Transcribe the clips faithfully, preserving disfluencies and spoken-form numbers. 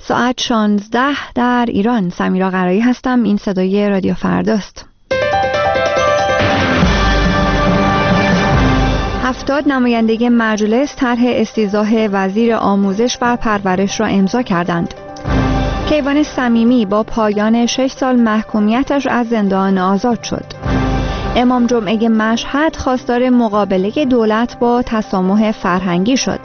ساعت شانزده در ایران. سمیرا قرایی هستم. این صدای رادیو فرداست. هفتاد نماینده مجلس طرح استیضاح وزیر آموزش و پرورش را امضا کردند. کیوان صمیمی با پایان شش سال محکومیتش از زندان آزاد شد. امام جمعه مشهد خواستار مقابله دولت با تسامح فرهنگی شد.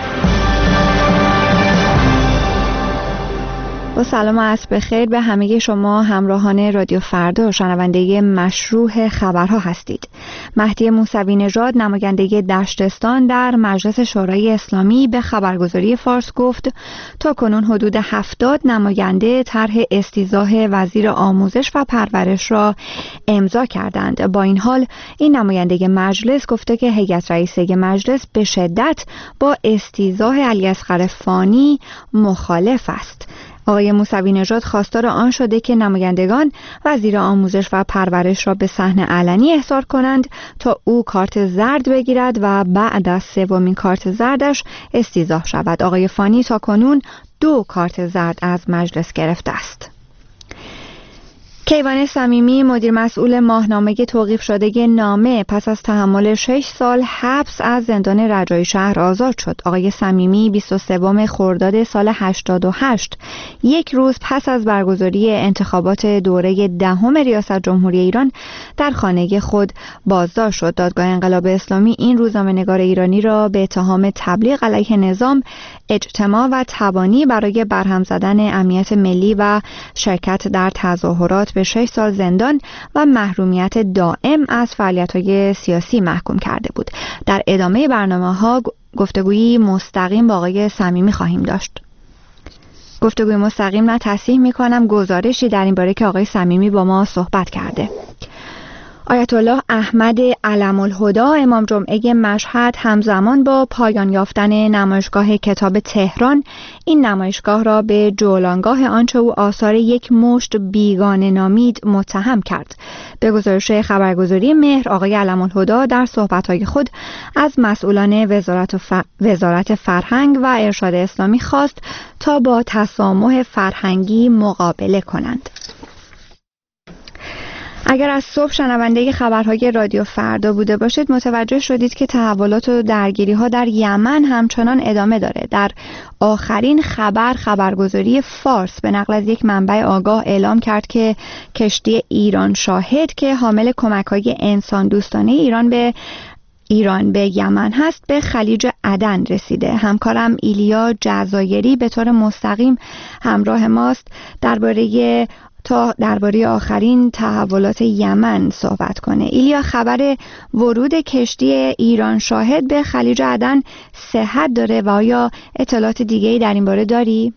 با سلام و عصر بخیر به همه شما همراهان رادیو فردا، شنونده مشروع خبرها هستید. مهدی موسوی نژاد نماینده دشتستان در مجلس شورای اسلامی به خبرگزاری فارس گفت تا کنون حدود هفتاد نماینده طرح استیضاح وزیر آموزش و پرورش را امضا کردند. با این حال این نماینده مجلس گفته که هیئت رئیسه مجلس به شدت با استیضاح علیاصغر فانی مخالف است. آقای موسوی نژاد خواستار آن شده که نمایندگان وزیر آموزش و پرورش را به صحن علنی احضار کنند تا او کارت زرد بگیرد و بعد از سومین کارت زردش استیضاح شود. آقای فانی تا کنون دو کارت زرد از مجلس گرفته است. کیوان صمیمی مدیر مسئول ماهنامه توقیف شده نامه پس از تحمل شش سال حبس از زندان رجایی شهر آزاد شد. آقای صمیمی بیست و سوم خرداد سال هشتاد و هشت، یک روز پس از برگزاری انتخابات دوره دهم ریاست جمهوری ایران در خانه خود بازداشت شد. دادگاه انقلاب اسلامی این روزنامه‌نگار ایرانی را به اتهام تبلیغ علیه نظام، اجتماع و تبانی برای برهم زدن امنیت ملی و شرکت در تظاهرات به شش سال زندان و محرومیت دائم از فعالیت‌های سیاسی محکوم کرده بود. در ادامه برنامه‌ها گفتگویی مستقیم با آقای صمیمی خواهیم داشت. گفتگوی مستقیم نه تصحیح می‌کنم، گزارشی در این باره که آقای صمیمی با ما صحبت کرده. آیت الله احمد علم الهدی امام جمعه مشهد همزمان با پایان یافتن نمایشگاه کتاب تهران این نمایشگاه را به جولانگاه آنچه او آثار یک مشت بیگانه نامید متهم کرد. به گزارش خبرگزاری مهر، آقای علم الهدی در صحبت‌های خود از مسئولان وزارت, ف... وزارت فرهنگ و ارشاد اسلامی خواست تا با تسامح فرهنگی مقابله کنند. اگر از صبح شنونده خبرهای رادیو فردا بوده باشید متوجه شدید که تحولات و درگیری‌ها در یمن همچنان ادامه داره. در آخرین خبر خبرگزاری فارس به نقل از یک منبع آگاه اعلام کرد که کشتی ایران شاهد که حامل کمک‌های انسان دوستانه ایران به ایران به یمن هست به خلیج عدن رسیده. همکارم ایلیا جزایری به طور مستقیم همراه ماست درباره تا درباره آخرین تحولات یمن صحبت کنه. ایلیا، خبر ورود کشتی ایران شاهد به خلیج عدن صحت داره و آیا اطلاعات دیگه‌ای در این باره داری؟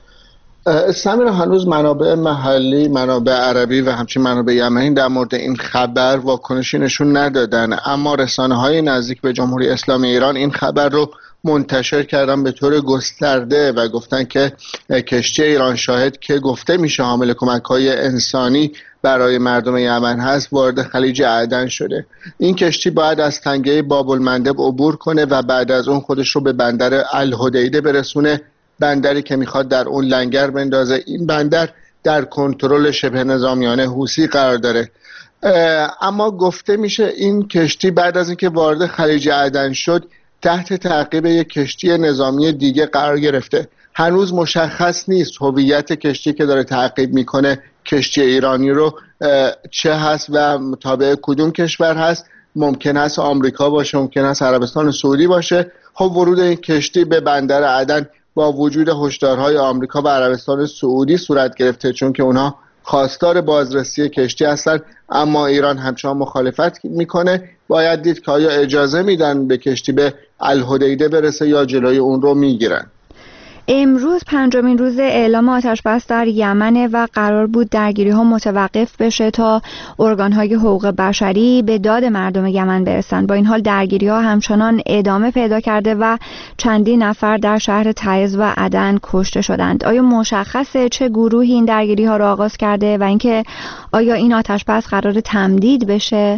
سمیرا، هنوز منابع محلی، منابع عربی و همچنین منابع یمنی در مورد این خبر واکنشی نشون ندادن، اما رسانه‌های نزدیک به جمهوری اسلامی ایران این خبر رو منتشر کردن به طور گسترده و گفتن که کشتی ایران شاهد که گفته میشه حامل کمک‌های انسانی برای مردم یمن هست وارد خلیج عدن شده. این کشتی باید از تنگه باب المندب عبور کنه و بعد از اون خودش رو به بندر الحدیده برسونه، بندری که میخواد در اون لنگر بندازه. این بندر در کنترل شبه نظامیان حوثی قرار داره، اما گفته میشه این کشتی بعد از اینکه وارد خلیج عدن شد تحت تعقیب یک کشتی نظامی دیگه قرار گرفته. هنوز مشخص نیست هویت کشتی که داره تعقیب میکنه کشتی ایرانی رو چه هست و تابع کدوم کشور هست. ممکن است آمریکا باشه، ممکن است عربستان سعودی باشه. خب ورود این کشتی به بندر عدن با وجود هشدارهای آمریکا و عربستان سعودی صورت گرفته، چون که اونها خواستار بازرسی کشتی هستن، اما ایران همچنان مخالفت میکنه. باید دید که آیا اجازه میدن به کشتی به الحدیده برسه یا جلوی اون رو میگیرن. امروز پنجمین روز اعلام آتش بس در یمن و قرار بود درگیری ها متوقف بشه تا ارگان‌های حقوق بشری به داد مردم یمن برسن. با این حال درگیری ها همچنان ادامه پیدا کرده و چندین نفر در شهر تعز و عدن کشته شدند. آیا مشخصه چه گروهی این درگیری ها را آغاز کرده و اینکه آیا این آتش بس قرار تمدید بشه؟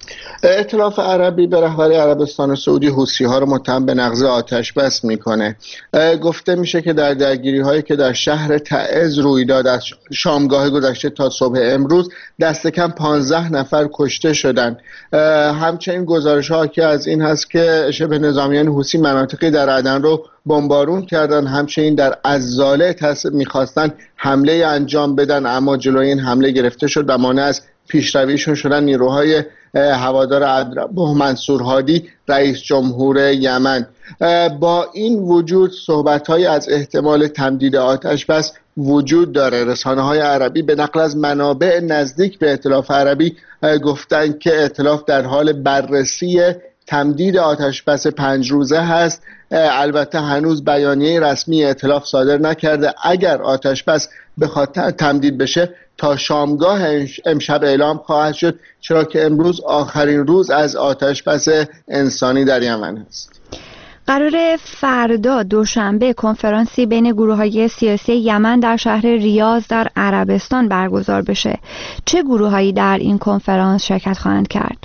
ائتلاف عربی به رهبری عربستان سعودی حوثی‌ها رو متهم به نقض آتش بس میکنه. گفته میشه که در درگیری هایی که در شهر تعز روی داد از شامگاه گذشته تا صبح امروز دست کم پانزده نفر کشته شدند. همچنین گزارش ها که از این هست که شبه نظامیان حوثی مناطقی در عدن رو بمبارون کردن، همچنین در عزاله میخواستن حمله انجام بدن اما جلوی این حمله گرفته شد و مانع از پیشرویشون شدن نیروهای هوادار عبدالربه منصور هادی رئیس جمهور یمن. با این وجود صحبت‌های از احتمال تمدید آتش بس وجود داره. رسانه‌های عربی به نقل از منابع نزدیک به ائتلاف عربی گفتند که ائتلاف در حال بررسی تمدید آتش بس پنج روزه هست. البته هنوز بیانیه رسمی ائتلاف صادر نکرده. اگر آتش بس بخواد تمدید بشه تا شامگاه امشب اعلام خواهد شد، چرا که امروز آخرین روز از آتش بس انسانی در یمن است. قرار فردا دوشنبه کنفرانسی بین گروه‌های سیاسی یمن در شهر ریاض در عربستان برگزار بشه. چه گروه‌هایی در این کنفرانس شرکت خواهند کرد؟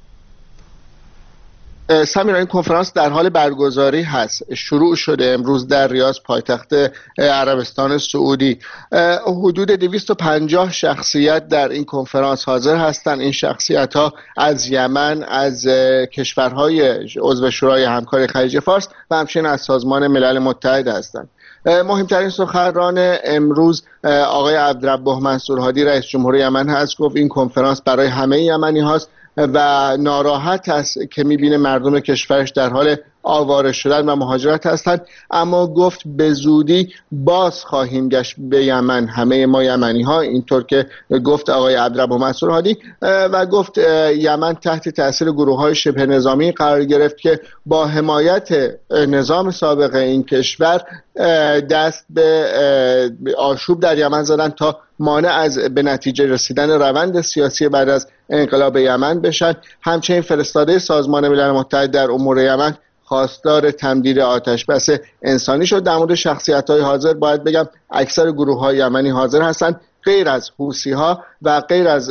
سمیرا، این کنفرانس در حال برگزاری هست. شروع شده امروز در ریاض پایتخت عربستان سعودی. حدود دویست و پنجاه شخصیت در این کنفرانس حاضر هستند. این شخصیت ها از یمن، از کشورهای عضو شورای همکاری خلیج فارس و همچنین از سازمان ملل متحد هستند. مهمترین سخنران امروز آقای عبدالربه منصور هادی رئیس جمهور یمن هست. گفت این کنفرانس برای همه یمنی هاست و ناراحت است که میبینه مردم کشورش در حال آواره شدن و مهاجرت هستند، اما گفت به زودی باز خواهیم گشت به یمن همه ما یمنی ها، اینطور که گفت آقای عبدالربه منصور هادی. و گفت یمن تحت تاثیر گروه های شبه نظامی قرار گرفت که با حمایت نظام سابق این کشور دست به آشوب در یمن زدن تا مانع از به نتیجه رسیدن روند سیاسی بعد از انقلاب یمن بشن. همچنین فرستاده سازمان ملل متحد در امور یمن خواستار تمدید آتش بس انسانی شد. در مورد شخصیت‌های حاضر باید بگم اکثر گروه‌های یمنی حاضر هستند، غیر از حوثی‌ها و غیر از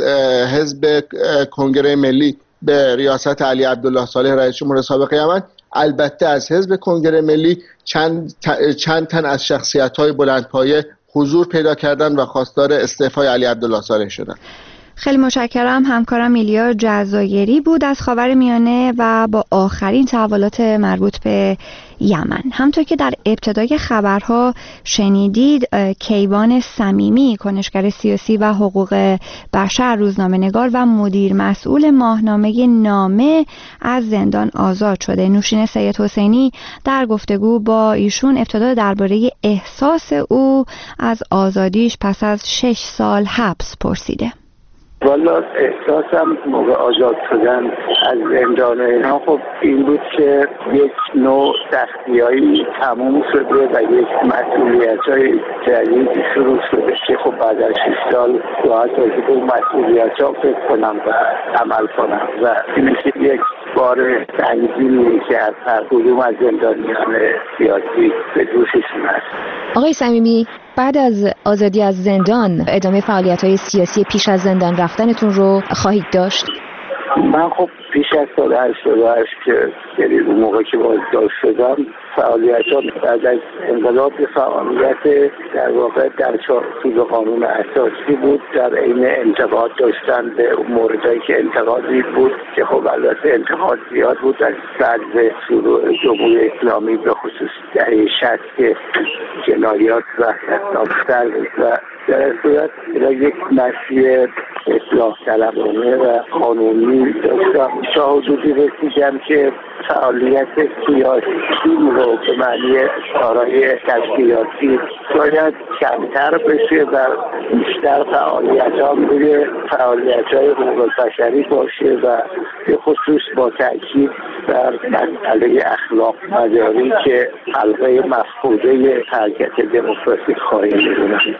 حزب کنگره ملی به ریاست علی عبدالله صالح رئیس جمهور سابق یمن. البته از حزب کنگره ملی چند چند تن از شخصیت‌های بلندپایه حضور پیدا کردن و خواستار استعفای علی عبدالله صالح شدن. خیلی متشکرم. همکارم ایلیا جزایری بود از خاورمیانه و با آخرین تحولات مربوط به یمن. همطور که در ابتدای خبرها شنیدید، کیوان صمیمی کنشگر سیاسی و حقوق بشر، روزنامه‌نگار و مدیر مسئول ماهنامه نامه از زندان آزاد شده. نوشین سید حسینی در گفتگو با ایشون ابتدا درباره احساس او از آزادیش پس از شش سال حبس پرسیده. والا احساسم موقع آزاد شدن از زندان اینا خب این بود که یک نوع سختیایی تموم شده و یک مسئولیت‌های جدیدی شروع شده که خب بعد از شش سال باید راجع به مسئولیت‌ها فکر کنم و عمل کنم و این یک بار سنگینی که از هر کدوم از زندانیان سیاسی به دوششون هست. آقای صمیمی، بعد از آزادی از زندان ادامه فعالیت‌های سیاسی پیش از زندان رفتنتون رو خواهید داشت؟ من خب پیش از سال هشتاد و هشت که یعنی اون موقع که بازداشت شدم فعالیت‌ها بعد از انقلاب فعالیت در واقع در چارچوب قانون اساسی بود، در عین انتقاد داشتن به اون موردایی که انتقادی بود که خب البته انتقاد زیاد بود از طرز شروع جمهوری اسلامی به خصوص دهه شصت که جنایات و خطافتر و در صورت یک مسیر اصلاح طلبانه و قانونی داشتم. تا حدودی رسیدم که فعالیت سیاسی رو به معنی کارهای تشکیلاتی باید کمتر بشه و بیشتر فعالیت ها روی فعالیت های حقوق بشری باشه و به خصوص با تاکید بر مسئله اخلاق مداری که حلقه مفقوده حرکت دموکراسی خواهی می‌دونم.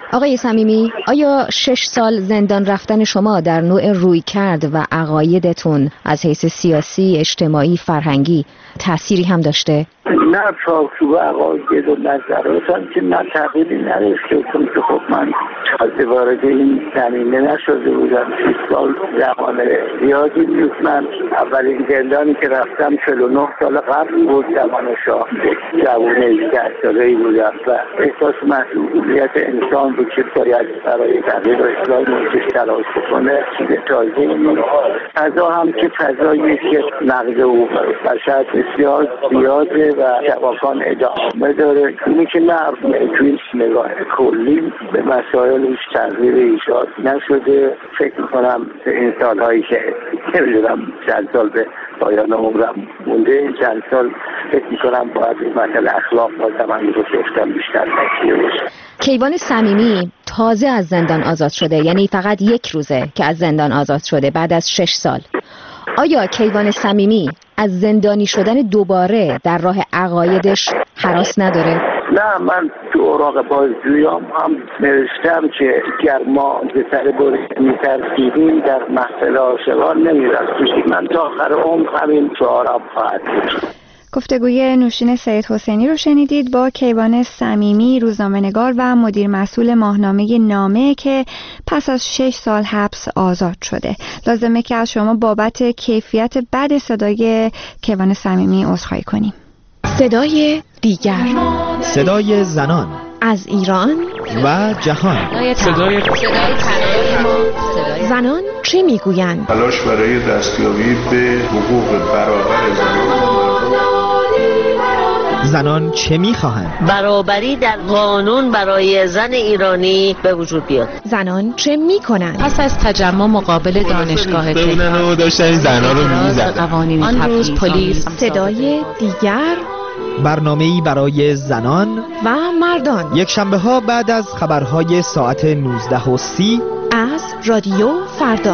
آقای صمیمی، آیا شش سال زندان رفتن شما در نوع رویکرد و عقایدتون از حیث سیاسی، اجتماعی، فرهنگی تأثیری هم داشته؟ نه، چارچوب عقاید و نظرات هم که من تغییری نداشته، چون که خب من تازه وارد این زمینه نشده بودم. شش سال زمان زیادی بود. من اولین زندانی که رفتم چهل و نه سال قبل بود، زمان شاه. جوان هجده ساله‌ای بودم و احساس مسئولیت انسان بود که باید برای تغییر و اصلاح محیطش تلاش بکنه. چیز تازه‌ای نیست. فضا هم که فضایی که نقد حقوق بشر بسیار زیاده و شباکان ادامه داره. اینی که نه توی نگاه کلی به مسائل هیچ تغییر ایجاد نشده. فکر میکنم این سالهایی که نمیدونم چند سال به پایان عمرم مونده، این چند سال فکر میکنم باید این مسئله اخلاق و تمامی رو گفتم بیشتر تکیه باشه. کیوان صمیمی تازه از زندان آزاد شده، یعنی فقط یک روزه که از زندان آزاد شده بعد از شش سال. آیا کیوان صمیمی از زندانی شدن دوباره در راه عقایدش هراس نداره؟ نه، من تو اوراق بازجویی‌ام هم نوشتم که گر ما به سر بریده می‌ترسیدیم در محفل عاشقان نمی‌رفتیم. من تا آخر عمر همین شعارم خواهد بود. گفتگوی نوشین سید حسینی رو شنیدید با کیوان صمیمی، روزنامه‌نگار و مدیر مسئول ماهنامه نامه که پس از شش سال حبس آزاد شده. لازمه که از شما بابت کیفیت بد صدای کیوان صمیمی عذرخواهی کنیم. صدای دیگر، صدای زنان از ایران و جهان. صدای زنان چه میگویند؟ تلاش برای دستیابی به حقوق برابر زنان. زنان چه میخواهند؟ برابری در قانون برای زن ایرانی به وجود بیاد. زنان چه میکنند؟ پس از تجمع مقابل دانشگاه تهران و داشتن زنان رو میزدن. آن روز پلیس. صدای دیگر، برنامه‌ای برای زنان و مردان، یک شنبه ها بعد از خبرهای ساعت نوزده و سی از رادیو فردا.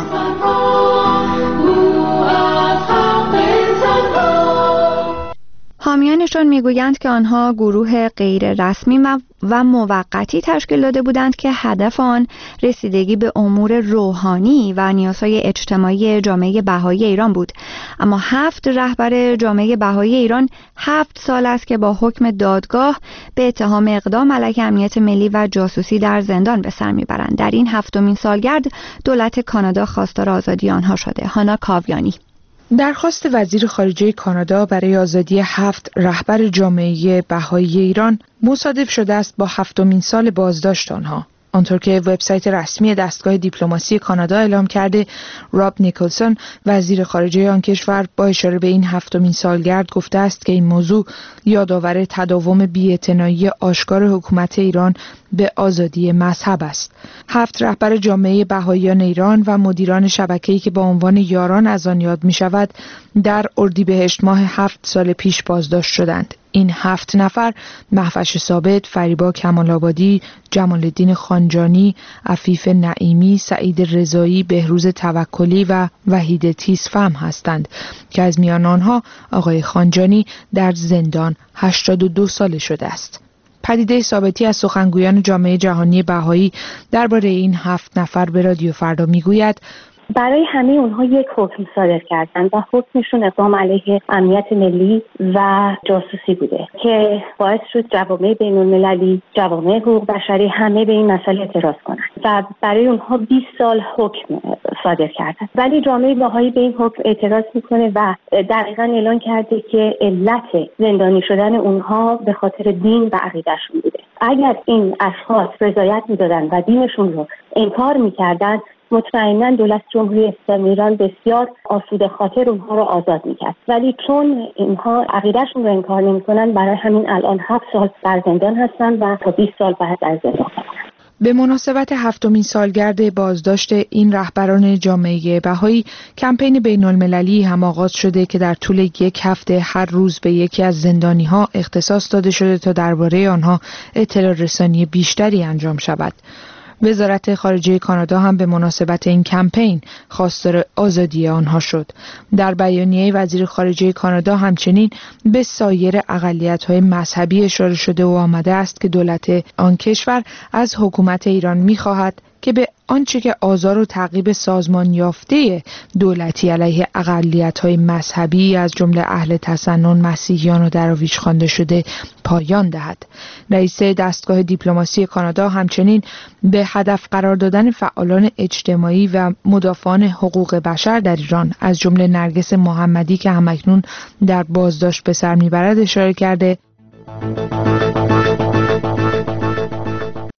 حامیانشان میگویند که آنها گروه غیر رسمی و موقتی تشکیل داده بودند که هدف آن رسیدگی به امور روحانی و نیازهای اجتماعی جامعه بهایی ایران بود. اما هفت رهبر جامعه بهایی ایران هفت سال است که با حکم دادگاه به اتهام اقدام علیه امنیت ملی و جاسوسی در زندان به سر میبرند. در این هفتمین سالگرد دولت کانادا خواستار آزادی آنها شده. هانا کاویانی. درخواست وزیر خارجه کانادا برای آزادی هفت رهبر جامعه بهایی ایران مصادف شده است با هفتمین سال بازداشت آنها. آنطور که وبسایت رسمی دستگاه دیپلماسی کانادا اعلام کرده، راب نیکلسون وزیر خارجه آن کشور با اشاره به این هفتمین سالگرد گفته است که این موضوع یادآور تداوم بی‌اعتنایی آشکار حکومت ایران به آزادی مذهب است. هفت رهبر جامعه بهاییان ایران و مدیران شبکه‌ای که با عنوان یاران از آن یاد می شود در اردیبهشت ماه هفت سال پیش بازداشت شدند. این هفت نفر مهوش ثابت، فریبا کمال‌آبادی، جمال الدین خانجانی، عفیف نعیمی، سعید رضایی، بهروز توکلی و وحید تیزفهم هستند که از میان آنها آقای خانجانی در زندان هشتاد و دو ساله شده است. پدیده ثابتی از سخنگویان جامعه جهانی بهایی درباره این هفت نفر به رادیو فردا میگوید: برای همه اونها یک حکم صادر کردن و حکمشون اقدام علیه امنیت ملی و جاسوسی بوده که باعث شد جوامع بین‌المللی، جوامع حقوق بشری همه به این مسئله اعتراض کنند و برای اونها بیست سال حکم صادر کردن. ولی جامعه بهایی به این حکم اعتراض میکنه و دقیقاً اعلان کرده که علت زندانی شدن اونها به خاطر دین و عقیدهشون بوده. اگر این اشخاص رضایت میدادن و دینشون رو انکار میکردن، مطمئناً دولت جمهوری اسلامی ایران بسیار آسوده خاطر اونها رو آزاد میکرد. ولی چون اینها عقیدهشون رو انکار نمیکنن، برای همین الان هفت سال در زندان هستن و تا بیست سال بعد از زندان هستن. به مناسبت هفتمین سالگرد بازداشت این رهبران جامعه بهایی، کمپین بین‌المللی هم آغاز شده که در طول یک هفته هر روز به یکی از زندانی‌ها اختصاص داده شده تا درباره آنها اطلاع رسانی بیشتری انجام شود. وزارت خارجه کانادا هم به مناسبت این کمپین خواستار آزادی آنها شد. در بیانیه وزیر خارجه کانادا همچنین به سایر اقلیت‌های مذهبی اشاره شده و آمده است که دولت آن کشور از حکومت ایران می‌خواهد که به آنچه که آزار و تعقیب سازمان یافته دولتی علیه اقلیت‌های مذهبی از جمله اهل تسنن، مسیحیان و دراویش خوانده شده پایان دهد. رئیس دستگاه دیپلماسی کانادا همچنین به هدف قرار دادن فعالان اجتماعی و مدافعان حقوق بشر در ایران از جمله نرگس محمدی که همکنون در بازداشت به سر میبرد اشاره کرده.